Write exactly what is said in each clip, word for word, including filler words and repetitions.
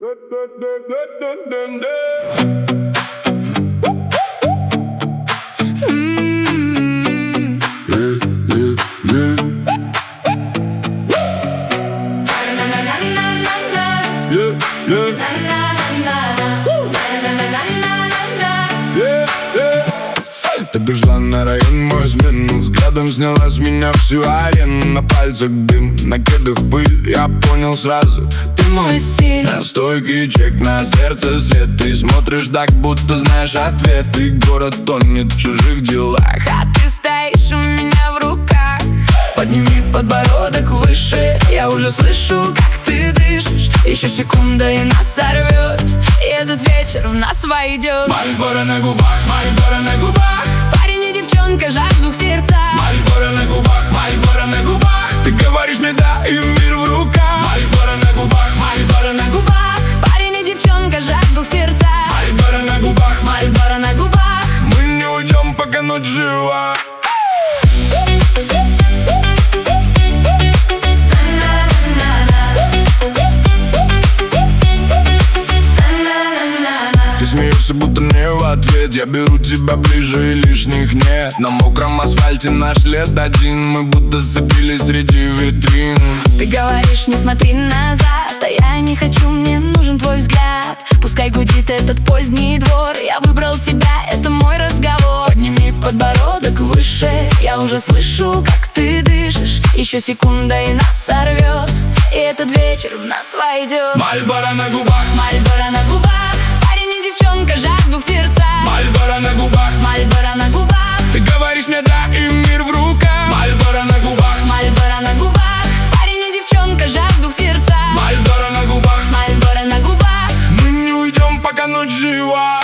Ты пришла на район мой смену, взглядом сняла с меня всю арену. На пальцах дым, на кедах пыль, я понял сразу: ты мой стиль. Стойкий чек, на сердце след. Ты смотришь так, будто знаешь ответ. И город тонет в чужих делах, а ты стоишь у меня в руках. Подними подбородок выше, я уже слышу, как ты дышишь. Еще секунда и нас сорвет, и этот вечер в нас войдет. Мальборо на губах, Мальборо на губах. Парень и девчонка жажду в сердцах. Мальборо на губах, Мальборо на губах. Ты говоришь мне да, и мир в руках. Мальборо на губах, Мальборо на губах. Парень и девчонка жажду в сердцах. Мальборо на губах, Мальборо на губах. Мы не уйдем, пока ночь жива. Смеешься, будто мне в ответ. Я беру тебя ближе и лишних нет. На мокром асфальте наш след один. Мы будто сцепились среди витрин. Ты говоришь, не смотри назад, а я не хочу, мне нужен твой взгляд. Пускай гудит этот поздний двор, я выбрал тебя, это мой разговор. Подними подбородок выше, я уже слышу, как ты дышишь. Еще секунда и нас сорвет, и этот вечер в нас войдет. Мальборо на губах, Мальборо на губах. Девчонка жажду в сердцах. Мальборо на губах, Мальборо на губах. Ты говоришь мне да, и мир в руках. Мальборо на губах, Мальборо на губах. Парень и девчонка жажду в сердцах. Мальборо на губах, Мальборо на губах. Мы не уйдем, пока ночь жива.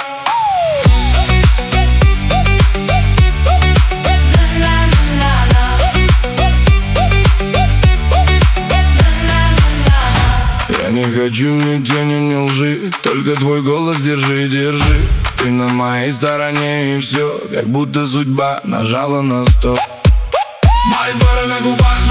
Я не хочу ни тени, ни лжи, только твой голос держи, держи. Ты на моей стороне, и все, как будто судьба нажала на стоп. Мальборо на губах,